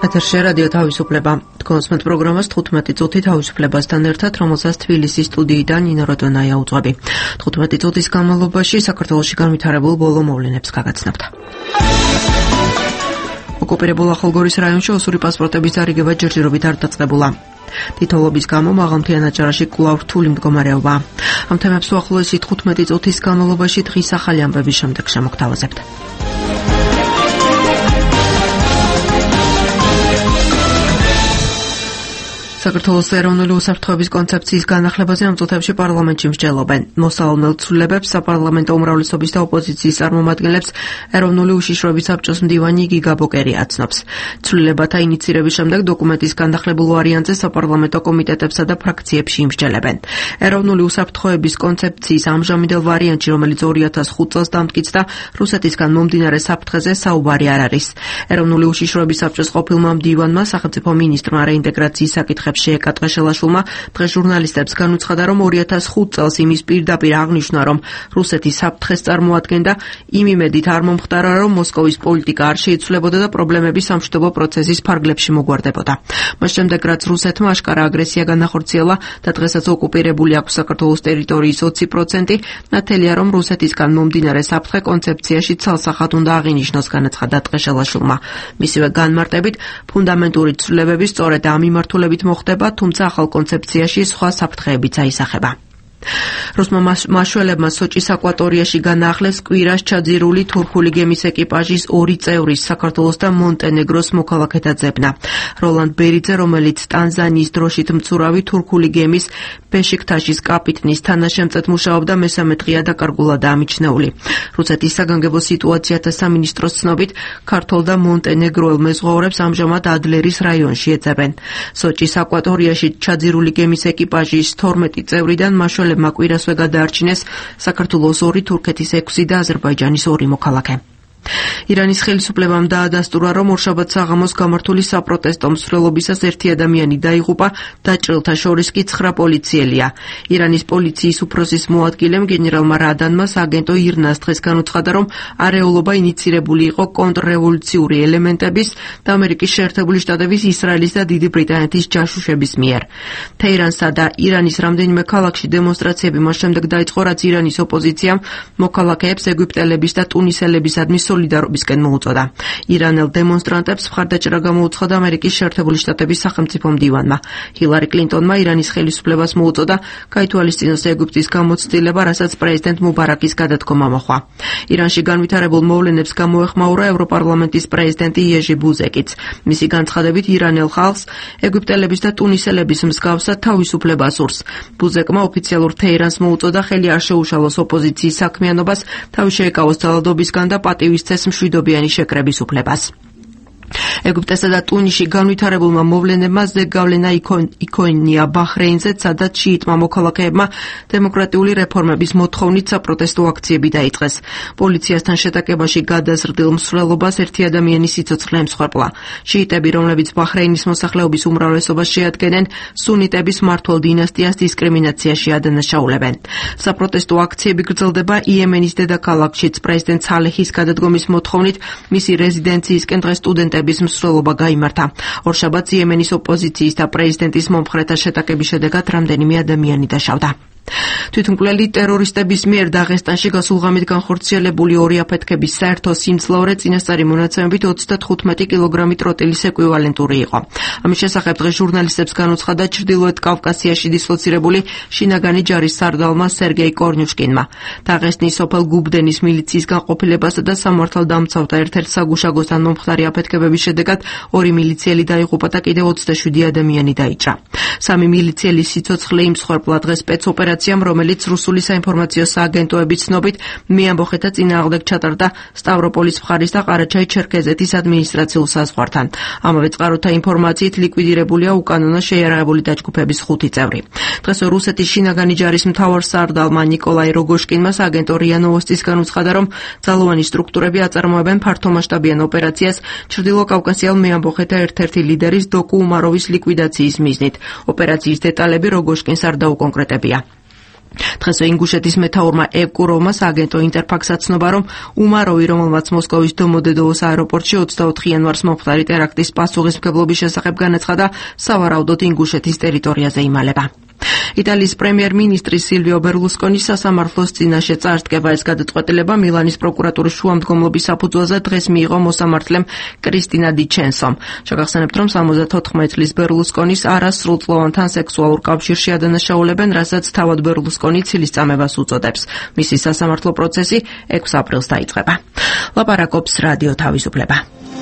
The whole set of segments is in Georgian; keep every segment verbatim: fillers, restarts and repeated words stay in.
ეთერში რადიო თავისუფლება. Თქვენს პროგრამას თხუთმეტი წუთი თავისუფლებასთან ერთად, რომელსაც თბილისის სტუდიიდან ნინო როდონაია უძღვები. თხუთმეტი წუთის განმავლობაში საქართველოში განვითარებულ ბოლო მოვლენებს გაგაცნობთ. ოკუპირებულ ახალგორის რაიონში ოსური პასპორტების დარიგება ჯერჯერობით არ დაწყებულა. თითოეულობის გამო მაღალმთიან აჭარაში კვლავ რთული მდგომარეობაა. ამ თემებს უახლოესი თხუთმეტი წუთის განმავლობაში დღის ახალი ამბების შემდეგ შემოგთავაზებთ. საქართველოს ეროვნული უსაფრთხოების კონცეფციის განახლებაზე ამ წუთებში პარლამენტში მსჯელობენ. მოსალოდნელ ცვლილებებს საპარლამენტო უმრავლესობის და ოპოზიციის წარმომადგენლებს ეროვნული უშიშროების საბჭოს მდივანი გიგა ბოკერი აცნობს. ცვლილებათა ინიცირების შემდეგ დოკუმენტის განახლებულ ვარიანტზე საპარლამენტო კომიტეტებსა და ფრაქციებში იმსჯელებენ. ეროვნული უსაფრთხოების კონცეფციის ამჟამინდელ ვარიანტში, რომელიც ორი ათას ხუთ წელს დამტკიცდა, რუსეთისგან მომდინარე საფრთხეზე საუბარი არ არის. ეროვნული უშიშროების საბჭოს ყოფილმა მდივანმა სახელმწიფო მინისტრმა რეინტეგრაციის საკითხებში შეეკატყა შელაშულმა დღეს ჟურნალისტებს განუცხადა, რომ ორი ათას ხუთ წელს იმის პირდაპირ აღნიშნა, რომ რუსეთი საფრთხეს წარმოადგენდა, იმ იმედით არ მომხდარა, რომ მოსკოვის პოლიტიკა არ შეიცვლებოდა და პრობლემები სამშვიდობო პროცესის ფარგლებში მოგვარდებოდა. მას შემდეგ, რაც რუსეთმა აშკარა აგრესია განახორციელა და დღესაც ოკუპირებული აქვს საქართველოს ტერიტორიის ოცი პროცენტი, ნათელია, რომ რუსეთისგან მომდინარე საფრთხე კონცეფციაში ცალსახად უნდა აღინიშნოს, განაცხადა ტყეშელაშვილმა. მისივე განმარტებით, ფუნდამენტური ცვლილებები სწორედ ამ მიმართულებით მოხდება, თუმცა ახალ კონცეფციაში სხვა საფრთხეებიც აისახება. რუსმა მაშველებმა სოჭის აკვატორიაში განაახლეს კვირას ჩაძირული თურქული გემის ეკიპაჟის ორი წევრის, საქართველოს და მონტენეგროს მოქალაქეთა ძებნა. როლანდ ბერიძე, რომელიც ტანზანიის დროშით მცურავი თურქული გემის ბეშიქტაშის კაპიტნის თანაშემწედ მუშაობდა, მესამე დღეა დაკარგულადაა მიჩნეული. რუსეთის საგანგებო სიტუაციათა სამინისტროს ცნობით, ქართულ და მონტენეგროელ მეზღვაურებს ამჟამად ადლერის რაიონში ეძებენ. სოჭის აკვატორიაში ჩაძირული გემის ეკიპაჟის თორმეტი წევრიდან მაშველებმა კვირასვე გადაარჩინეს საქართველოს ორი, თურქეთის ექვსი და აზერბაიჯანის ორი მოქალაქე. ირანის ხელისუფლებამ დაადასტურა, რომ ორშაბათ საღამოს გამართული საპროტესტო მსვლელობისას ერთი ადამიანი დაიღუპა, დაჭრილთა შორის კი ცხრა პოლიციელია. ირანის პოლიციის უფროსის მოადგილემ გენერალმა რადანმა სააგენტო ირნას დღეს განუცხადა, რომ არეულობა ინიცირებული იყო კონტრრევოლუციური ელემენტების და ამერიკის შეერთებული შტატების, ისრაელის და დიდი ბრიტანეთის ჯაშუშების მიერ. თეირანსა და ირანის რამდენიმე ქალაქში დემონსტრაციები მას შემდეგ დაიწყო, რაც ირანის ოპოზიციამ მოქალაქეებს ეგვიპტელების და ტუნისელებისადმი სოლიდარობისკენ მოუწოდა. ირანელ დემონსტრანტებს მხარდაჭერა გამოუცხადა ამერიკის შეერთებული შტატების სახელმწიფო მდივანმა. ჰილარი კლინტონმა ირანის ხელისუფლებას მოუწოდა გაითვალისწინოს ეგვიპტის გამოცდილება, რასაც პრეზიდენტ მუბარაკის გადადგომა მოჰყვა. ირანში განვითარებულ მოვლენებს გამოეხმაურა ევროპარლამენტის პრეზიდენტი იეჟი ბუზეკიც. მისი განცხადებით, ირანელ ხალხს ეგვიპტელების და ტუნისელების მსგავსად თავისუფლება სურს. ბუზეკმა ოფიციალურ თეირანს მოუწოდა ხელი არ შეუშალოს ოპოზიციის საქმიანობას, თავი შეეკავოს ძალადობისგან და პატივის წეს მშვიდობიანი შეკრების უფლებას. ეგვიპტესა და ტუნისში განვითარებულმა მოვლენებმა ზეგავლენა იქონია ბაჰრეინზე, სადაც შიიტმა მოქალაქეებმა დემოკრატიული რეფორმების მოთხოვნით საპროტესტო აქციები დაიწყეს. პოლიციასთან შეტაკებაში გადაზრდილ მსვლელობას ერთი ადამიანის სიცოცხლე ემსხვერპლა. შიიტები, რომლებიც ბაჰრეინის მოსახლეობის უმრავლესობას შეადგენენ, სუნიტების მმართველ დინასტიას დისკრიმინაციაში ადანაშაულებენ. საპროტესტო აქციები გრძელდება იემენის დედაქალაქშიც. პრეზიდენტ სალეჰის გადადგომის მოთხოვნით მისი რეზიდენციისკენ დღეს სტუდენტები მსვლელობა გაიმართა. ორშაბათს იემენის ოპოზიციის და პრეზიდენტის მომხრეთა შეტაკების შედეგად რამდენიმე ადამიანი დაშავდა. თვითმკვლელი ტერორისტების მიერ დაღესტანში გასულ ღამით განხორციელებული ორი აფეთქების საერთო სიმძლავრე წინასწარი მონაცემებით ოცდათხუთმეტი კილოგრამი ტროტილის ეკვივალენტური იყო. ამის შესახებ დღეს ჟურნალისტებს განუცხადა ჩრდილოეთ კავკასიაში დისლოცირებული შინაგანი ჯარის სარდალმა სერგეი კორნიუშკინმა. დაღესტნის სოფელ გუბდენის მილიციის განყოფილებასა და სამართალდამცავთა ერთ-ერთ საგუშაგოსთან მომხდარი აფეთქებების შედეგად ორი მილიციელი დაიღუპა და კიდევ ოცდაშვიდი ადამიანი დაიჭრა. სამი მილიციელის სიცოცხლე იმსხვერპლა დღეს სპეცოპერაციამ, რომელიც რუსული საინფორმაციო სააგენტოების ცნობით მეამბოხეთა წინააღმდეგ ჩატარდა სტავროპოლის მხარის და ყარაჩაი-ჩერქეზეთის ადმინისტრაციულ საზღვართან. ამავე წყაროთა ინფორმაციით ლიკვიდირებულია უკანონო შეიარაღებული დაჯგუფების ხუთი წევრი. დღეს რუსეთის შინაგანი ჯარის მთავარ სარდალმა ნიკოლაი როგოშკინმა სააგენტო რია ნოვოსტის განუცხადა, რომ ძალოვანი სტრუქტურები აწარმოებენ ფართომასშტაბიან ოპერაციას ჩრდილო კავკასიელ მეამბოხეთა ერთ-ერთი ლიდერის დოკუ უმაროვის ლიკვიდაციის მიზნით. ოპერაციის დეტალები როგოშკინს არ დაუკონკრეტებია. დღეს ინგუშეთის მეთაურმა ეკუროვმა სააგენტო ინტერფაქსად ცნობა, რომ უმაროვი, რომელმაც მოსკოვის დომოდედოვოს აეროპორტში ოცდაოთხი იანვარს მომხდარი ტერაქტის პასუხისმგებლობის შესახებ განაცხადა, სავარაუდოდ ინგუშეთის ტერიტორიაზე იმალება. იტალიის პრემიერ-მინისტრი სილვიო ბერლუსკონის სასამართლოს წინაშე წარსდგება ეს გადაწყვეტილება მილანის პროკურატურის შუამდგომლობის საფუძველზე დღეს მიიღო მოსამართლემ კრისტინა დიჩენსომ. შეგახსენებთ, რომ სამოცდათოთხმეტ წლის ბერლუსკონის არასრულწლოვანთან სექსუალურ კავშირში ადანაშაულებენ, რასაც თავად ბერლუსკონი ცილისწამებას უწოდებს. მისი სასამართლო პროცესი ექვსი აპრილს დაიწყება. ლაპარაკობს რადიო თავისუფლება.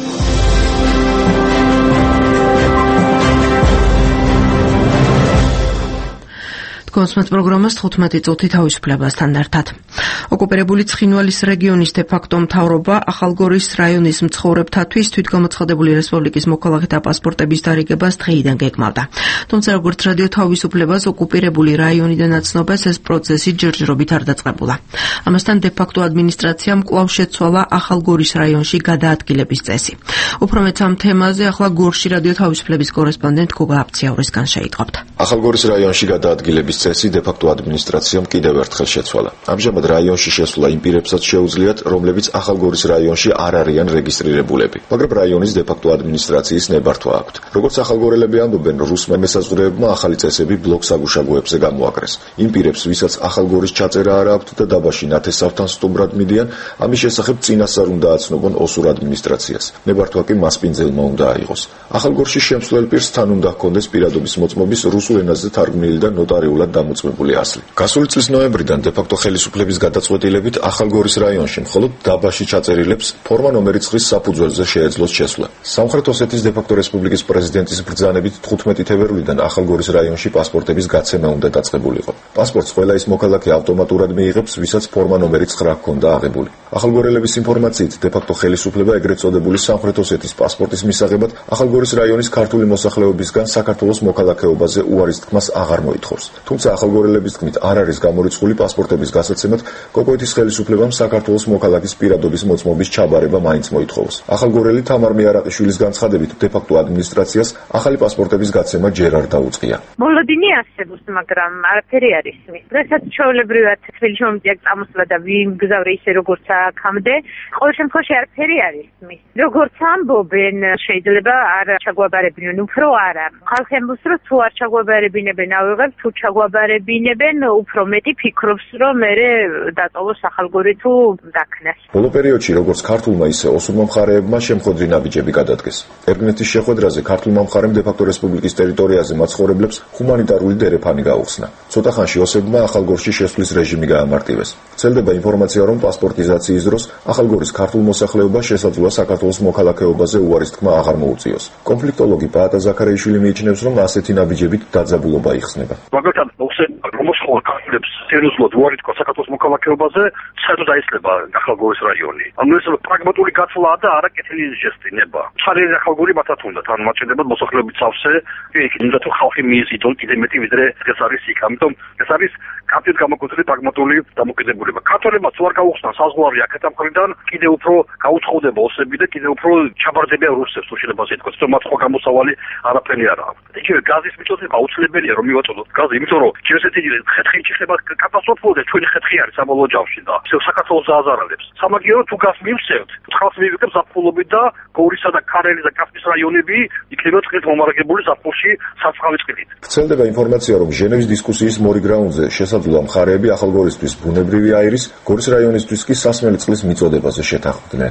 კონსმეთ პროგრამას თხუთმეტი წუთი თავისუფლებასთან ერთად. ოკუპირებული ცხინვალის რეგიონის დე-ფაქტო მთავრობა ახალგორის რაიონის მცხოვრებთათვის თვითგამოცხადებული რესპუბლიკის მოქალაქეთა პასპორტების დარიგებას დღეიდან გეგმავდა. თუმცა როგორც რადიო თავისუფლებას ოკუპირებული რაიონიდან აცნობას, ეს პროცესი ჯერჯერობით არ დაწყებულა. ამასთან დე-ფაქტო ადმინისტრაციამ კვლავ შეცვალა ახალგორის რაიონში გადაადგილების წესი. უფრო მეც ამ თემაზე ახლა გორში რადიო თავისუფლების კორესპონდენტ გოგა აფციაურისგან შეიტყობთ. ახალგორის რაიონში გადაადგილების წესი დე-ფაქტო ადმინისტრაციამ კიდევ ერთხელ შეცვალა. ამჟამად რაიონში შესვლა იმ პირებსაც შეუძლიათ, რომლებიც ახალგორის რაიონში არ არიან რეგისტრირებულები, მაგრამ რაიონის დე-ფაქტო ადმინისტრაციის ნებართვა აქვთ. როგორც ახალგორელები ამბობენ, რუსმა მესაზღვრეებმა ახალი წესები ბლოკ-საგუშაგოებზე გამოაკრეს. იმ პირებს, ვისაც ახალგორის ჩაწერა არ აქვთ და დაბაში ნათესავთან სტუმრად მიდიან, ამის შესახებ წინასწარ უნდა აცნობონ ოსურ ადმინისტრაციას. ნებართვა კი მასპინძელმა უნდა აიღოს. ახალგორში შემსვლელ პირს თან უნდა ჰქონდეს პირადობის მოწმობის რუსულ ენაზე თარგმნილი და ნოტარიულად დამოწმებული ასლი. გასული წლის ნოემბრიდან დე-ფაქტო ხელისუფლების გადაწყვეტილებით ახალგორის რაიონში მხოლოდ დაბაში ჩაწერილებს ფორმა ნომერი ცხრის საფუძველზე შეეძლოს შესვლა. სამხრეთ ოსეთის დე-ფაქტო რესპუბლიკის პრეზიდენტის ბრძანებით თხუთმეტი თებერვლიდან ახალგორის რაიონში პასპორტების გაცემა უნდა დაწყებულიყო. პასპორტს ყველა ის მოქალაქე ავტომატურად მიიღებს, ვისაც ფორმა ნომერი ცხრა ჰქონდა აღებული. ახალგორელების ინფორმაციით დე-ფაქტო ხელისუფლება ეგრეთ წოდებული სამხრეთ ოსეთის პასპორტის მისაღებად ახალგორის რაიონის ქართული მოსახლეობისგან საქართველოს მოქალაქეობაზე უარის თქმას აღარ მოითხოვს. თუმცა ახალგორელების თქმით არ არის გამორიცხული პასპორტების გასაცემად, კოკოეთის ხელისუფლებამ საქართველოს მოქალაქის პირადობის მოწმობის ჩაბარება მაინც მოითხოვს. ახალგორელი თამარ მიარაყიშვილის განცხადებით, დე-ფაქტო ადმინისტრაციას ახალი პასპორტების გაცემა ჯერ არ დაუწყია. მოლოდინი არსებობს, მაგრამ არაფერი არ ისმის. დღესაც ჩვეულებრივად თბილისში მომწია წამოსვლა და ვიმგზავრე ისე როგორც აქამდე, ყოველ შემთხვევაში არაფერი არ ისმის. როგორც ამბობენ, შეიძლება არ ჩაგვაბარებინონ, უფრო არა. ხალხი ამბობს, რომ თუ არ ჩაგვაბარებინებენ, ავიღებ, თუ ჩაგვაბარებინებენ, უფრო მეტი ფიქრობს, რომ მერე დატოვოს ახალგორი თუ დაქნას. ბოლო პერიოდში როგორც ქართულმა, ისე ოსურმა მხარეებმა შემხოდრი ნაბიჯები გადადგეს. ერგნეთის შეხვედრაზე ქართულმა მხარემ დე-ფაქტო რესპუბლიკის ტერიტორიაზე მაცხოვრებლებს ჰუმანიტარული დერეფანი გაუხსნა. ცოტა ხანში ოსებმა ახალგორში შესვლის რეჟიმი გაამარტივეს. ვრცელდება ინფორმაცია, რომ პასპორტიზაციის დროს ახალგორის ქართულ მოსახლეობას შესაძლოა საქართველოს მოქალაქეობაზე უარის თქმა აღარ მოუწიოს. კონფლიქტოლოგი პაატა ზაქარეიშვილი მიიჩნევს, რომ ასეთი ნაბიჯებით დაძაბულობა იხსნება. მაგალითად, მოსხოლა ქართლებს სერიოზულად უარი თქვა საქართველოს მოქალაქეობაზე, საერთოდ დაისლება ახალგორის რაიონი. ანუ ეს პრაგმატული გაცვლაა და არა კეთილი ჟესტი ნება. ჩარერი ახალგორი მათაც უნდათ, ანუ მათ შედებათ მოსახლეობის სავსე, იქ უნდა თუ ხალხი მიიზიდონ კიდე მეტი ვიდრე ეს არის იქ. ამიტომ ეს არის კაფედ გამოკვეთილი პრაგმატული დამოკიდებულება. ქართველებმაც უარ გაუხსნან საზღვარი აქეთ ამ მხრიდან, კიდე უფრო გაუწყოვდება ოსები და კიდე უფრო ჩაბარდებიან რუსებს, თუ შეიძლება ასე ითქვას, რომ მათ ხო გამოსავალი არაფერი არ აქვს. იგივე გაზის მიწოდება აუცილებელია რომ მივაწოდოთ გაზი, იმიტომ რომ ჩვენსეთი ხეთხი ჩიხება კატასტროფული და ჩვენი ხეთხი არის საბოლოო ჯამში და საქართველოს ააზარალებს. სამაგიეროდ თუ გაზ მივცევთ, ხალხს მივიღებს ზაფხულობით და გორისა და ქარელის და კასპიის რაიონები იქნება წყლით მომარაგებული ზაფხულში სარწყავი წყლით. ვრცელდება ინფორმაცია, რომ ჟენევის დისკუსიის მორიგ გრაუნდზე შესაძლოა მხარეები ახალგორისთვის ბუნებრივი აირის, გორის რაიონისთვის კი სასმელი წყლის მიწოდებაზე შეთანხმდნენ.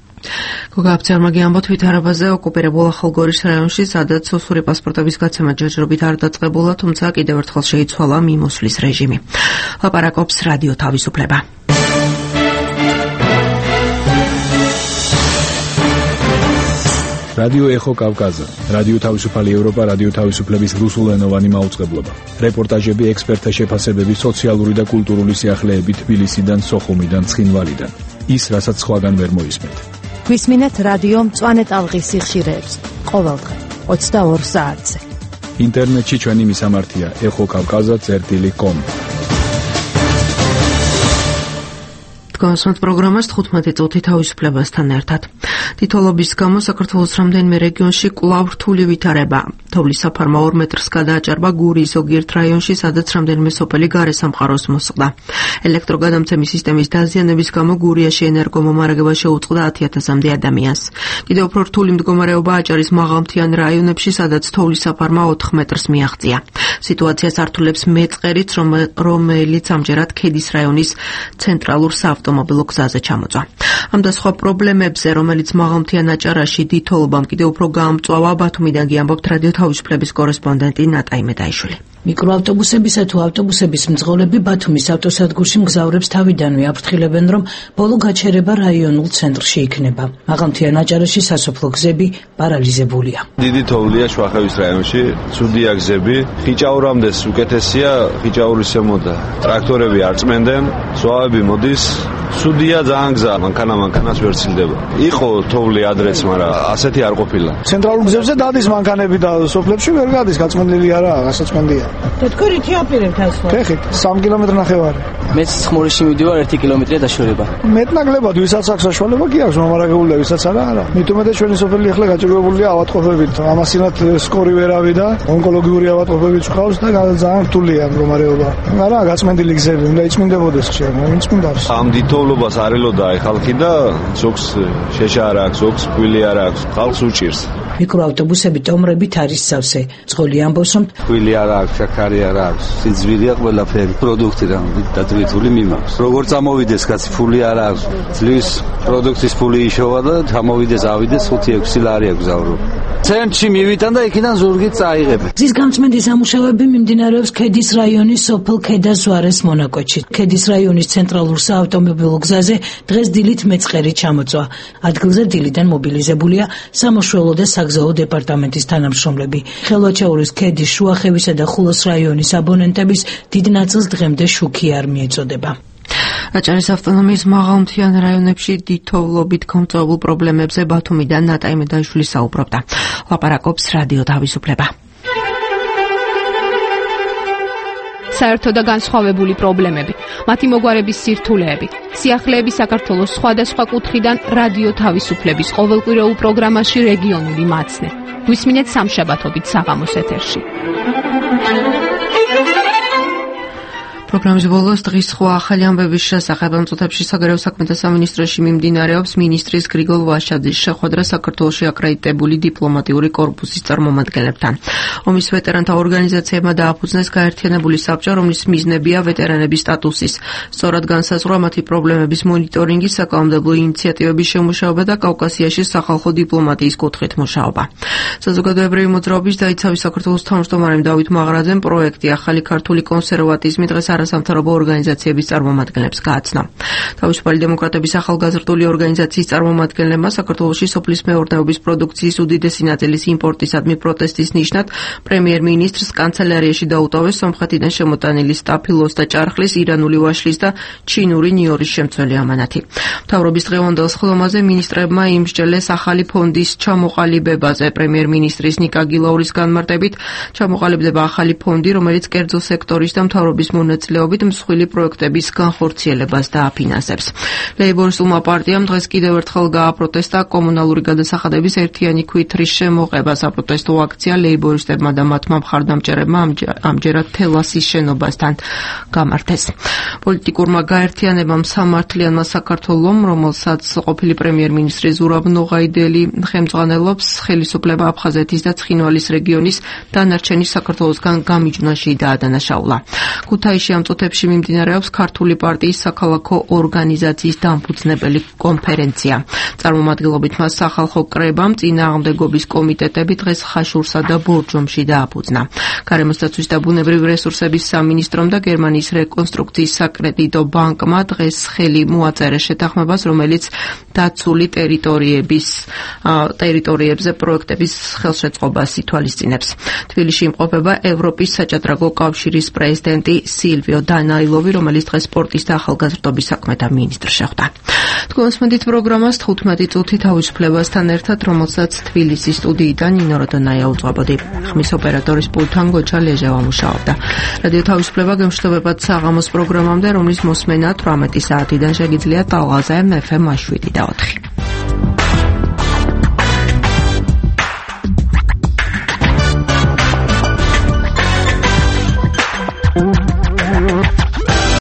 გოგა აფციაურმა გიამბო თვითარებაზე ოკუპირებულ ახალგორის რაიონში, სადაც ოსური პასპორტების გაცემა ჯერჯერობით არ დაწყებულა, თუმცა კიდევ ერთხელ შეიცვალა მიმოსვლის რეჟიმი. ლაპარაკობს რადიო თავისუფლება. რადიო ეხო კავკაზა, რადიო თავისუფალი ევროპა, რადიო თავისუფლების რუსულენოვანი მაუწყებლობა. რეპორტაჟები, ექსპერტთა შეფასებები, სოციალური და კულტურული სიახლეები თბილისიდან, სოხუმიდან, ცხინვალიდან. ის, რასაც სხვაგან ვერ მოისმენთ. გვისმინეთ რადიო მწვანე ტალღის სიხშირეებს ყოველდღე ოცდაორ საათზე. ინტერნეტში ჩვენი მისამართია ეხო კავკაზა წერტილი კომ. Გასვენთ პროგრამას თხუთმეტი წუთი თავისუფლებასთან ერთად. თითოეულობის გამო საქართველოს რამდენიმე რეგიონში კვლავ რთული ვითარება. თოვლის საფარმა ორ მეტრს გადააჭარბა გურიის ზოგიერთ რაიონში, სადაც რამდენიმე სოფელი გარესამყაროს მოსყდა. ელექტროგადამცემის სისტემის დაზიანების გამო გურიაში ენერგომომარაგება შეუწყდა ათი ათასამდე ადამიანს. კიდევ უფრო რთული მდგომარეობა აჭარის მაღალმთიან რაიონებში, სადაც თოვლის საფარმა ოთხ მეტრს მიაღწია. სიტუაციას ართულებს მეწყერიც, რომელიც ამჯერად ქედის რაიონის ცენტრალურ საავტომობილო გზაზე ჩამოწვა. ამ და სხვა პრობლემებზე, რომელიც მაღალმთიან აჭარაში თითოეულობამ კიდევ უფრო გაამწვავა, ბათუმიდან გიამბობთ რადიო თავისუფლების კორესპონდენტი ნატაი მედაიშვილი. მიკროავტობუსებისა თუ ავტობუსების მძღოლები ბათუმის ავტოსადგურში მგზავრებს თავიდანვე აფრთხილებენ, რომ ბოლო გაჩერება რაიონულ ცენტრში იქნება. მაღალმთიან აჭარაში სასოფლო გზები პარალიზებულია. დიდი თოვლია შუახევის რაიონში, ცუდია გზები, ხიჭაურამდეს უკეთესია, ხიჭაურის ზემოთ ტრაქტორები არ წმენდნენ, ზვავები მოდის. სუდია ძალიან გზა, მანქანა-მანქანას ვერ ცილდება. იყო თოვლი ადრეც, მაგრამ ასეთი არ ყოფილა. ცენტრალურ გზებზე დადის მანქანები და სოფლებში ვერ გადის, გაწმენდილი არაა, გასაწმენდია. და თქვენ რითი აპირებთ ასვა? ფეხით, სამი კილომეტრი ნახევარი. მეც ხმორიში მივდივარ ერთი კილომეტრია დაშორება. მეტნაკლებად ვისაც აქვს საშუალება კი აქვს მომარაგებულია, ვისაც არა არა. მithumetes ჩვენი სოფელი ახლა გაჭირვებულია ავადმყოფებით. ამასინათ სკორი ვერავი და ონკოლოგიური ავადმყოფები წვავს და ძალიან რთულია მდგომარეობა. არა, გაწმენდილი გზები უნდა იწმინდებოდეს ხშირად, ვინ წმინდავს. ამ თოვლობას არ ელოდა აი ხალხი და ზოგს შეშა არ აქვს, ზოგს კვილი არ აქვს, ხალხს უჭირს. მიკროავტობუსები ტომრებით არის სავსე. ძღოლი ამბობს, რომ კვილი არ აქვს, შაქარი არ აქვს, სიძვირია ყველაფერი, პროდუქტი რა დატვირთული მიმაქვს. როგორ წამოვიდეს კაცი, ფული არ აქვს, ძლივს პროდუქტის ფული იშოვა და ჩამოვიდეს, ავიდეს ხუთი ექვსი ლარი აგზავრო. ცენტრში მივიტან და იქიდან ზურგით წაიღებ. გზის გამწმენდის სამუშაოები მიმდინარეობს ქედის რაიონის სოფელ ქედაზვარეს მონაკვეთში. ქედის რაიონის ცენტრალურ საავტომობილო გზაზე დღეს დილით მეწყერი ჩამოწვა. ადგილზე დილიდან მობილიზებულია სამოშველო და საგზაო დეპარტამენტის თანამშრომლები. ხელვაჩაურის ქედის, შუახევისა და ხულოს რაიონის აბონენტების დიდ ნაწილს დღემდე შუქი არ მიეწოდება. აჭარის ავტონომიის მაღალმთიან რაიონებში თითოეულობით გამწვავებულ პრობლემებზე ბათუმიდან ნატაი მედაიშვილი საუბრობდა. ლაპარაკობს რადიო თავისუფლება. საერთო და განსხვავებული პრობლემები, მათი მოგვარების სირთულეები, სიახლეები საქართველოს სხვადასხვა კუთხიდან რადიო თავისუფლების ყოველკვირეულ პროგრამაში რეგიონული მაცნე. გვისმინეთ სამშაბათობით საღამოს ეთერში. პროგრამის ბოლოს დღის სხვა ახალი ამბების შესახებ ამწუთებში საგარეო საქმეთა სამინისტროში მიმდინარეობს მინისტრის გრიგოლ ვაშაძის შეხვედრა საქართველოში აკრედიტებული დიპლომატიური კორპუსის წარმომადგენლებთან. ომის ვეტერანთა ორგანიზაციებმა დააფუძნეს გაერთიანებული საბჭო, რომლის მიზნებია ვეტერანების სტატუსის სწორად განსაზღვრა, მათი პრობლემების მონიტორინგი, საკანონმდებლო ინიციატივების შემუშავება და კავკასიაში სახალხო დიპლომატიის კუთხით მუშაობა. საზოგადოებრივი მოძრაობის დაიცავი საქართველოს თავმჯდომარემ დავით მაღრაძემ პროექტი ახალი ქართული კონსერვატიზმი დღეს არასამთავრობო ორგანიზაციების წარმომადგენლებს გააცნო. თავისუფალი დემოკრატების ახალგაზრდული ორგანიზაციის წარმომადგენლებმა საქართველოში სოფლის მეურნეობის პროდუქციის უდიდესი ნაწილის იმპორტისადმი პროტესტის ნიშნად პრემიერ-მინისტრს კანცელარიაში დაუტოვეს სომხეთიდან შემოტანილი სტაფილოს და ჭარხლის, ირანული ვაშლის და ჩინური ნიორის შემცველი ამანათი. მთავრობის დღევანდელ სხდომაზე მინისტრებმა იმსჯელეს ახალი ფონდის ჩამოყალიბებაზე. პრემიერ-მინისტრის ნიკა გილაურის განმარტებით ჩამოყალიბდება ახალი ფონდი, რომელიც კერძო სექტორის და მთავრობის მონაწილეობით მსხვილი პროექტების განხორციელებას დააფინანსებს. ლეიბორისტულმა პარტიამ დღეს კიდევ ერთხელ გააპროტესტა კომუნალური გადასახადების ერთიანი ქვითრის შემოღება. საპროტესტო აქცია ლეიბორისტებმა და მათმა მხარდამჭერებმა ამჯერად თელასის შენობასთან გამართეს. პოლიტიკურმა გაერთიანებამ სამართლიანმა საქართველომ, რომელსაც ყოფილი პრემიერ-მინისტრი ზურაბ ნოღაიდელი ხელმძღვანელობს, ხელისუფლება აფხაზეთის და ცხინვალის რეგიონის დანარჩენი საქართველოსგან გამიჯვნაში დაადანაშაულა. ქუთაისში ამ წუთებში მიმდინარეობს ქართული პარტიის საქალაქო ორგანიზაციის დამფუძნებელი კონფერენცია. წარმომადგენლობით მას სახალხო კრებამ წინააღმდეგობის კომიტეტები დღეს ხაშურსა და ბორჯომში დააფუძნა. გარემოს დაცვის და ბუნებრივი რესურსების სამინისტრომ და გერმანიის რეკონსტრუქციის საკრედიტო ბანკმა დღეს ხელი მოაწერეს შეთანხმებას, რომელიც დაცული ტერიტორიების ტერიტორიებზე პროექტების ხელშეწყობას ითვალისწინებს. თბილისში იმყოფება ევროპის საჭადრაკო კავშირის პრეზიდენტი სილვი სერაპიო დანაილოვი, რომელიც დღეს სპორტის და ახალგაზრდობის საქმეთა მინისტრი შეხვდა. თქვენს მოდით პროგრამას თხუთმეტი წუთი თავისუფლებასთან ერთად, რომელსაც თბილისის სტუდიიდან ნინო როდონაია უძღვებოდი. ხმის ოპერატორის პულტთან გოჩა ლეჟევა მუშაობდა. რადიო თავისუფლება გემშვიდობებად საღამოს პროგრამამდე, რომლის მოსმენა თვრამეტი საათიდან შეგიძლიათ ტალღაზე ეფ ემ შვიდი და ოთხი.